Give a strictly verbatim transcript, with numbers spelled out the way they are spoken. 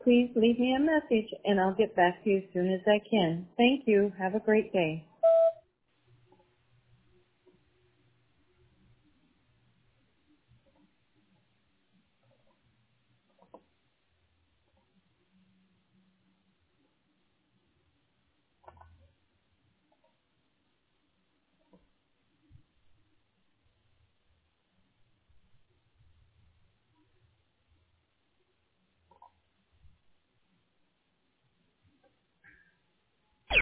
please leave me a message and I'll get back to you as soon as I can. Thank you. Have a great day.